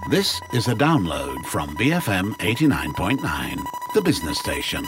This is a download from BFM 89.9, the business station.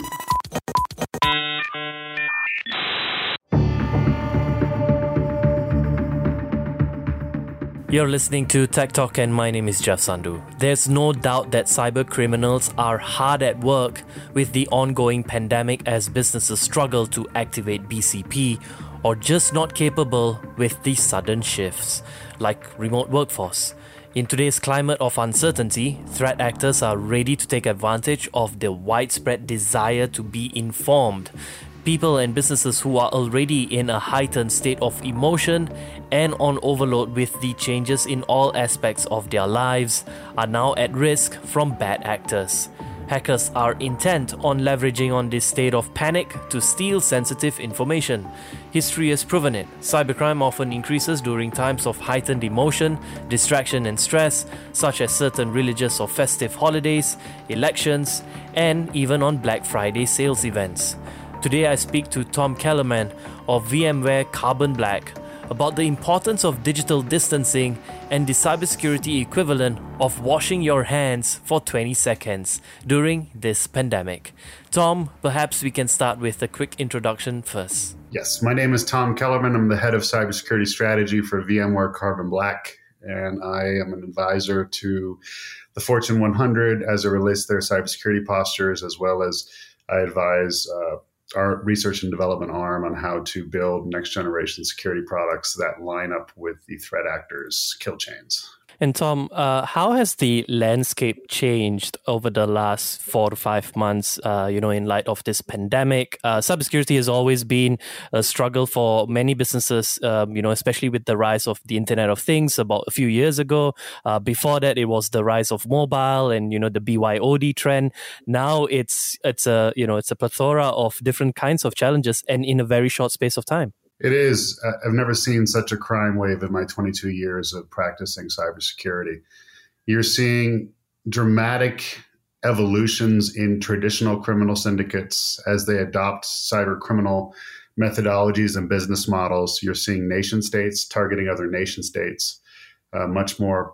You're listening to Tech Talk and my name is Jeff Sandhu. There's no doubt that cyber criminals are hard at work with the ongoing pandemic as businesses struggle to activate BCP or just not capable with the sudden shifts, like remote workforce. In today's climate of uncertainty, threat actors are ready to take advantage of the widespread desire to be informed. People and businesses who are already in a heightened state of emotion and on overload with the changes in all aspects of their lives are now at risk from bad actors. Hackers are intent on leveraging on this state of panic to steal sensitive information. History has proven it. Cybercrime often increases during times of heightened emotion, distraction and stress, such as certain religious or festive holidays, elections, and even on Black Friday sales events. Today I speak to Tom Kellerman of VMware Carbon Black about the importance of digital distancing and the cybersecurity equivalent of washing your hands for 20 seconds during this pandemic. Tom, perhaps we can start with a quick introduction first. Yes, my name is Tom Kellerman. I'm the head of cybersecurity strategy for VMware Carbon Black, and I am an advisor to the Fortune 100 as it relates to their cybersecurity postures, as well as I advise our research and development arm on how to build next generation security products that line up with the threat actors' kill chains. And Tom, how has the landscape changed over the last 4 to 5 months, in light of this pandemic? Cybersecurity has always been a struggle for many businesses, especially with the rise of the Internet of Things about a few years ago. Before that, it was the rise of mobile and, the BYOD trend. Now it's a plethora of different kinds of challenges and in a very short space of time. It is. I've never seen such a crime wave in my 22 years of practicing cybersecurity. You're seeing dramatic evolutions in traditional criminal syndicates as they adopt cyber criminal methodologies and business models. You're seeing nation states targeting other nation states much more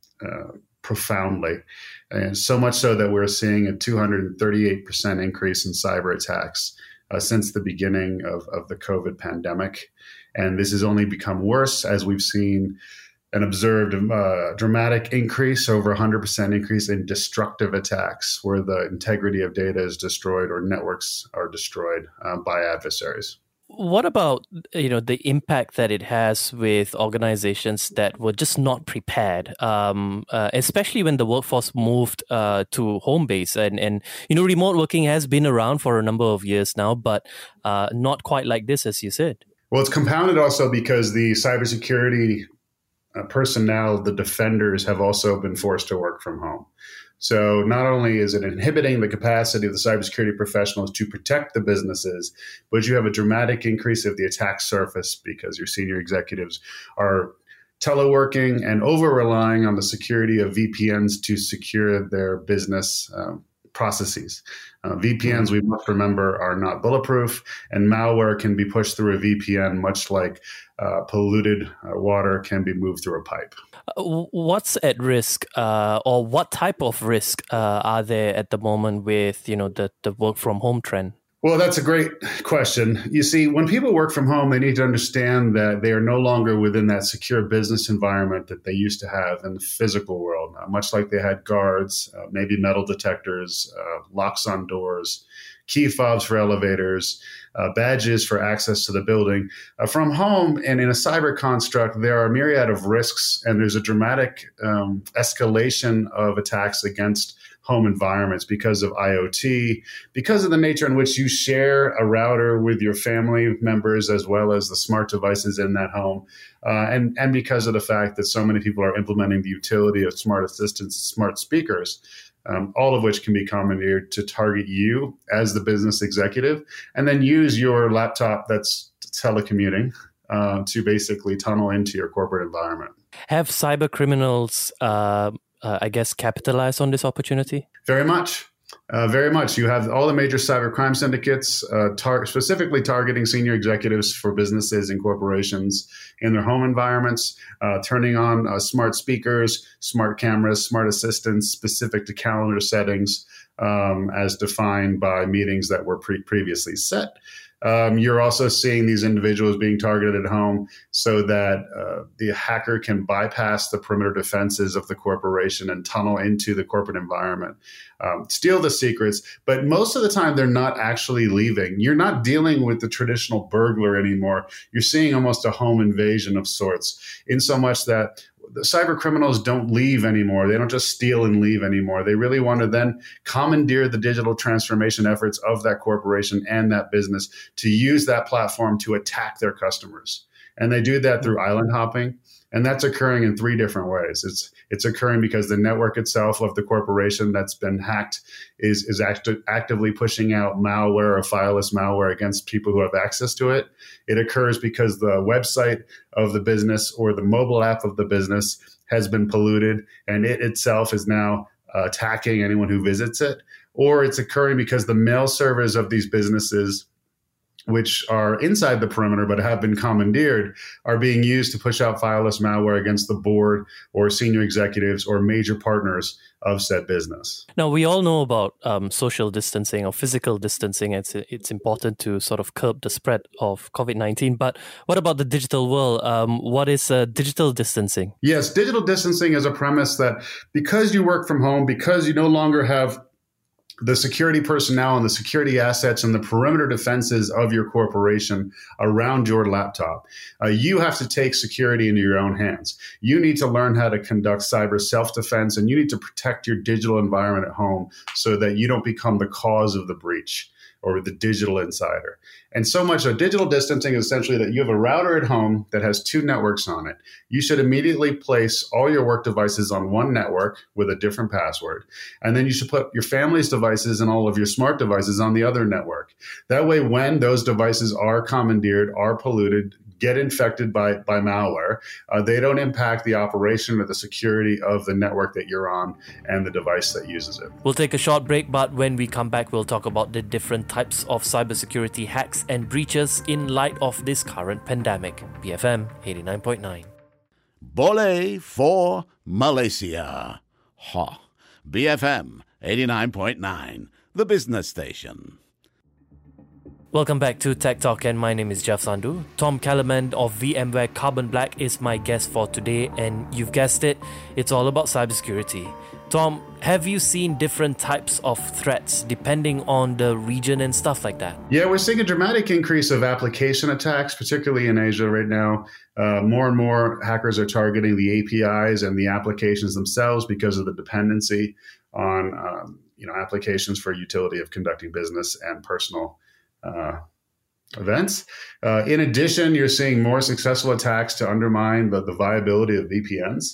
profoundly. And so much so that we're seeing a 238% increase in cyber attacks since the beginning of the COVID pandemic. And this has only become worse as we've seen and observed a dramatic increase, over 100% increase in destructive attacks where the integrity of data is destroyed or networks are destroyed by adversaries. What about, the impact that it has with organizations that were just not prepared, especially when the workforce moved to home base and remote working has been around for a number of years now, but not quite like this, as you said. Well, it's compounded also because the cybersecurity personnel, the defenders, have also been forced to work from home. So not only is it inhibiting the capacity of the cybersecurity professionals to protect the businesses, but you have a dramatic increase of the attack surface because your senior executives are teleworking and over-relying on the security of VPNs to secure their business processes. VPNs, we must remember, are not bulletproof, and malware can be pushed through a VPN, much like polluted water can be moved through a pipe. What's at risk, or what type of risk are there at the moment with the work from home trend? Well, that's a great question. You see, when people work from home, they need to understand that they are no longer within that secure business environment that they used to have in the physical world, much like they had guards, maybe metal detectors, locks on doors, key fobs for elevators, badges for access to the building. From home and in a cyber construct, there are a myriad of risks, and there's a dramatic escalation of attacks against home environments because of IoT, because of the nature in which you share a router with your family members as well as the smart devices in that home, and because of the fact that so many people are implementing the utility of smart assistants, smart speakers, all of which can be commandeered to target you as the business executive, and then use your laptop that's telecommuting to basically tunnel into your corporate environment. Have cyber criminals capitalize on this opportunity? Very much. Very much. You have all the major cybercrime syndicates specifically targeting senior executives for businesses and corporations in their home environments, turning on smart speakers, smart cameras, smart assistants specific to calendar settings as defined by meetings that were previously set. You're also seeing these individuals being targeted at home so that the hacker can bypass the perimeter defenses of the corporation and tunnel into the corporate environment, steal the secrets. But most of the time, they're not actually leaving. You're not dealing with the traditional burglar anymore. You're seeing almost a home invasion of sorts, in so much that the cyber criminals don't leave anymore. They don't just steal and leave anymore. They really want to then commandeer the digital transformation efforts of that corporation and that business to use that platform to attack their customers. And they do that through island hopping. And that's occurring in three different ways. It's occurring because the network itself of the corporation that's been hacked is actively pushing out malware or fileless malware against people who have access to it. It occurs because the website of the business or the mobile app of the business has been polluted, and it itself is now attacking anyone who visits it. Or it's occurring because the mail servers of these businesses, which are inside the perimeter but have been commandeered, are being used to push out fileless malware against the board or senior executives or major partners of said business. Now, we all know about social distancing or physical distancing. It's important to sort of curb the spread of COVID-19. But what about the digital world? What is digital distancing? Yes, digital distancing is a premise that because you work from home, because you no longer have the security personnel and the security assets and the perimeter defenses of your corporation around your laptop, you have to take security into your own hands. You need to learn how to conduct cyber self-defense, and you need to protect your digital environment at home so that you don't become the cause of the breach or the digital insider. And so much of digital distancing is essentially that you have a router at home that has two networks on it. You should immediately place all your work devices on one network with a different password. And then you should put your family's devices and all of your smart devices on the other network. That way, when those devices are commandeered, are polluted, get infected by malware, they don't impact the operation or the security of the network that you're on and the device that uses it. We'll take a short break, but when we come back, we'll talk about the different types of cybersecurity hacks and breaches in light of this current pandemic. BFM 89.9. Boleh for Malaysia. Ha. BFM 89.9, the business station. Welcome back to Tech Talk, and my name is Jeff Sandhu. Tom Kellerman of VMware Carbon Black is my guest for today, and you've guessed it, it's all about cybersecurity. Tom, have you seen different types of threats depending on the region and stuff like that? Yeah, we're seeing a dramatic increase of application attacks, particularly in Asia right now. More and more hackers are targeting the APIs and the applications themselves because of the dependency on applications for utility of conducting business and personal events. In addition, you're seeing more successful attacks to undermine the viability of VPNs.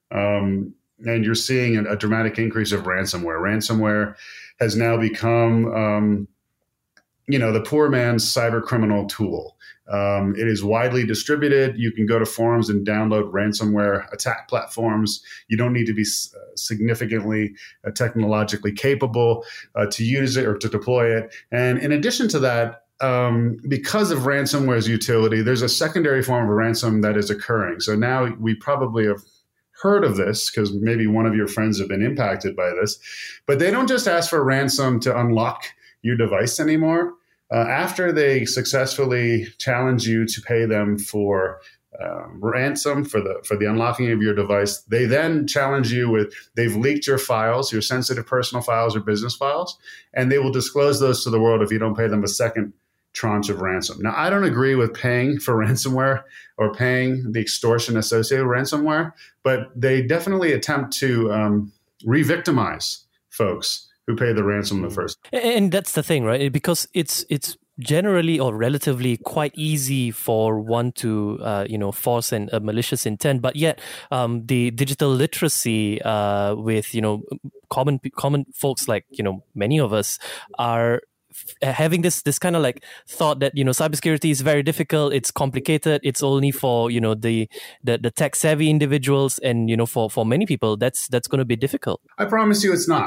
And you're seeing a dramatic increase of ransomware. Ransomware has now become, the poor man's cyber criminal tool. It is widely distributed. You can go to forums and download ransomware attack platforms. You don't need to be significantly technologically capable to use it or to deploy it. And in addition to that, because of ransomware's utility, there's a secondary form of ransom that is occurring. So now we probably have heard of this because maybe one of your friends have been impacted by this, but they don't just ask for ransom to unlock your device anymore. After they successfully challenge you to pay them for ransom for the unlocking of your device, they then challenge you with, they've leaked your files, your sensitive personal files or business files, and they will disclose those to the world if you don't pay them a second tranche of ransom. Now, I don't agree with paying for ransomware or paying the extortion associated with ransomware, but they definitely attempt to re-victimize folks who pay the ransom the first. And that's the thing, right? Because it's generally or relatively quite easy for one to force a malicious intent, but yet the digital literacy with common folks like many of us are having this kind of like thought that cybersecurity is very difficult, it's complicated, it's only for the tech savvy individuals, and for many people that's going to be difficult. I promise you it's not.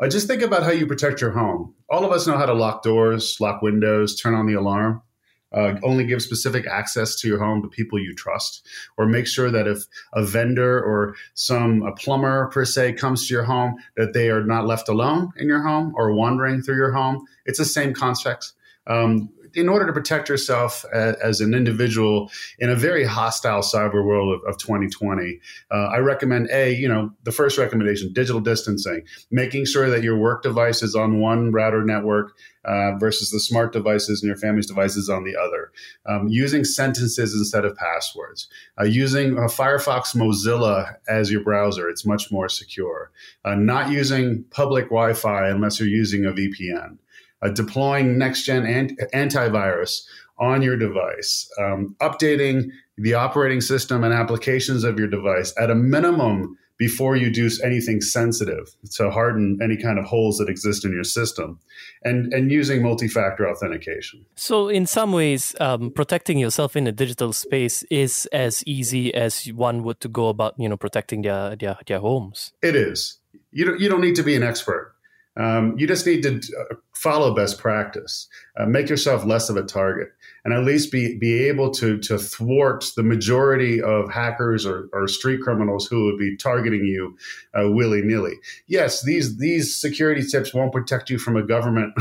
Just think about how you protect your home. All of us know how to lock doors, lock windows, turn on the alarm. Only give specific access to your home to people you trust, or make sure that if a vendor or a plumber per se comes to your home, that they are not left alone in your home or wandering through your home. It's the same concept. In order to protect yourself as an individual in a very hostile cyber world of 2020, I recommend the first recommendation, digital distancing, making sure that your work device is on one router network versus the smart devices and your family's devices on the other. Using sentences instead of passwords. Using Firefox Mozilla as your browser. It's much more secure. Not using public Wi-Fi unless you're using a VPN. Deploying next-gen antivirus on your device, updating the operating system and applications of your device at a minimum before you do anything sensitive to harden any kind of holes that exist in your system, and using multi-factor authentication. So in some ways, protecting yourself in a digital space is as easy as one would to go about, protecting their homes. It is. You don't need to be an expert. You just need to follow best practice, make yourself less of a target, and at least be able to thwart the majority of hackers or street criminals who would be targeting you willy-nilly. Yes, these security tips won't protect you from a government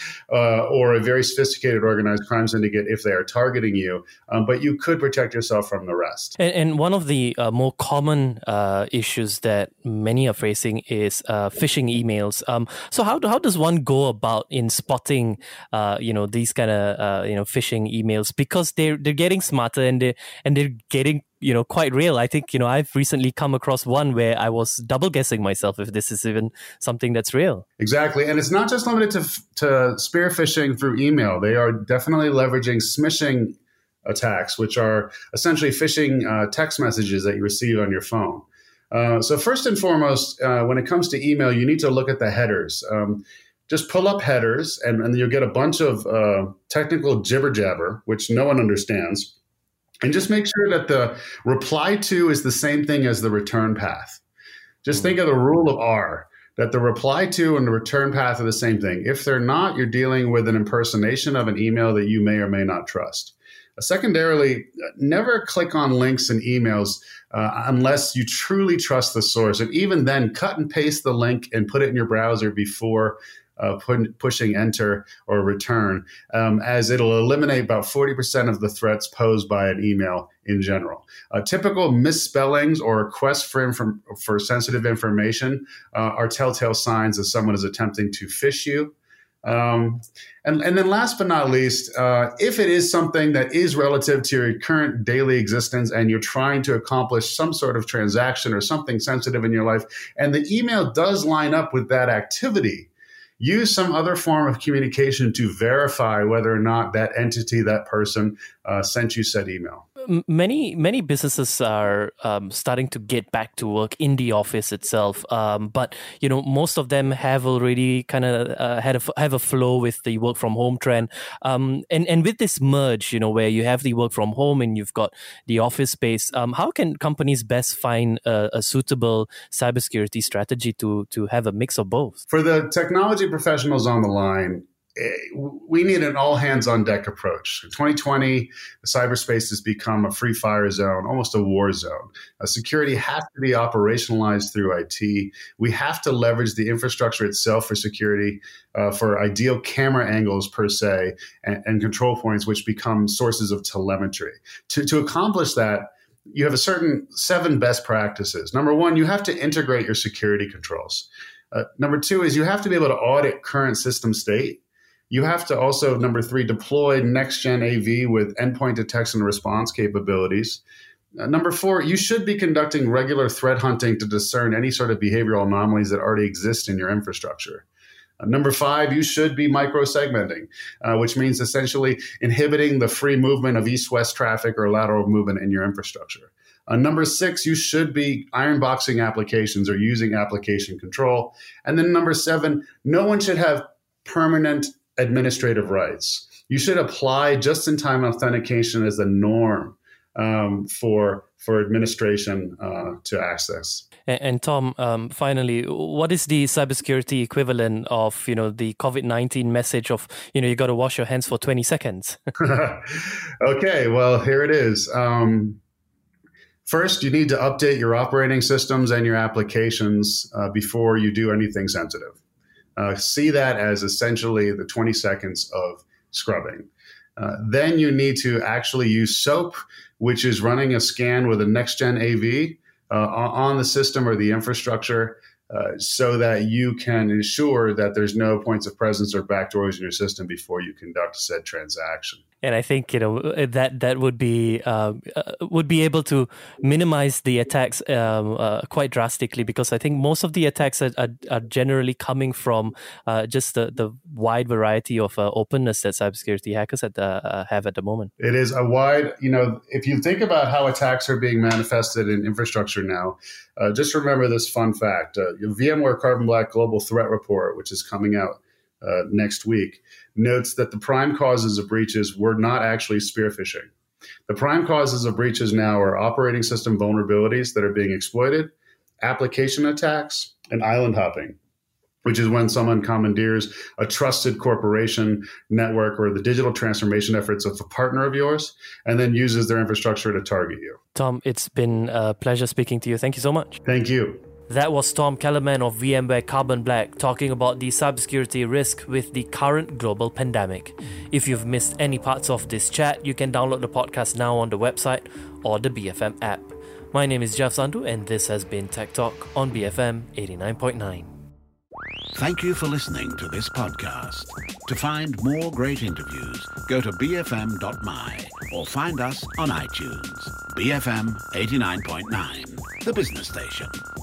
or a very sophisticated organized crime syndicate if they are targeting you, but you could protect yourself from the rest. And one of the more common issues that many are facing is phishing emails. So how does one go about in spotting these kind of phishing emails, because they're getting smarter and they're getting quite real. I think I've recently come across one where I was double guessing myself if this is even something that's real. Exactly, and it's not just limited to spear phishing through email. They are definitely leveraging smishing attacks, which are essentially phishing text messages that you receive on your phone. So first and foremost, when it comes to email, you need to look at the headers. Just pull up headers, and you'll get a bunch of technical jibber jabber, which no one understands. And just make sure that the reply to is the same thing as the return path. Just think of the rule of R, that the reply to and the return path are the same thing. If they're not, you're dealing with an impersonation of an email that you may or may not trust. Secondarily, never click on links in emails unless you truly trust the source. And even then, cut and paste the link and put it in your browser before pushing enter or return, as it'll eliminate about 40% of the threats posed by an email in general. Typical misspellings or requests for sensitive information are telltale signs that someone is attempting to phish you. And then last but not least, if it is something that is relative to your current daily existence and you're trying to accomplish some sort of transaction or something sensitive in your life, and the email does line up with that activity, use some other form of communication to verify whether or not that entity, that person, sent you said email. Many businesses are starting to get back to work in the office itself, but most of them have already kind of have a flow with the work from home trend, and with this merge, where you have the work from home and you've got the office space. How can companies best find a suitable cybersecurity strategy to have a mix of both? For the technology professionals on the line, we need an all-hands-on-deck approach. In 2020, the cyberspace has become a free fire zone, almost a war zone. Security has to be operationalized through IT. We have to leverage the infrastructure itself for security, for ideal camera angles per se, and control points, which become sources of telemetry. To accomplish that, you have a certain 7 best practices. Number 1, you have to integrate your security controls. Number 2 is you have to be able to audit current system state. You have to also, number 3, deploy next-gen AV with endpoint detection and response capabilities. Number 4, you should be conducting regular threat hunting to discern any sort of behavioral anomalies that already exist in your infrastructure. Number 5, you should be micro-segmenting, which means essentially inhibiting the free movement of east-west traffic or lateral movement in your infrastructure. Number 6, you should be ironboxing applications or using application control. And then number 7, no one should have permanent administrative rights. You should apply just-in-time authentication as the norm for administration to access. And Tom, finally, what is the cybersecurity equivalent of, the COVID-19 message of, you got to wash your hands for 20 seconds? Okay, well, here it is. First, you need to update your operating systems and your applications before you do anything sensitive. See that as essentially the 20 seconds of scrubbing. Then you need to actually use SOAP, which is running a scan with a next-gen AV on the system or the infrastructure so that you can ensure that there's no points of presence or backdoors in your system before you conduct said transaction. And I think that would be able to minimize the attacks quite drastically, because I think most of the attacks are generally coming from just the wide variety of openness that cybersecurity hackers have at the moment. It is a wide, if you think about how attacks are being manifested in infrastructure now, just remember this fun fact. VMware Carbon Black Global Threat Report, which is coming out next week, notes that the prime causes of breaches were not actually spear phishing. The prime causes of breaches now are operating system vulnerabilities that are being exploited, application attacks, and island hopping, which is when someone commandeers a trusted corporation network or the digital transformation efforts of a partner of yours and then uses their infrastructure to target you. Tom, it's been a pleasure speaking to you. Thank you so much. Thank you. That was Tom Kellerman of VMware Carbon Black talking about the cybersecurity risk with the current global pandemic. If you've missed any parts of this chat, you can download the podcast now on the website or the BFM app. My name is Jeff Sandhu, and this has been Tech Talk on BFM 89.9. Thank you for listening to this podcast. To find more great interviews, go to bfm.my or find us on iTunes. BFM 89.9, the business station.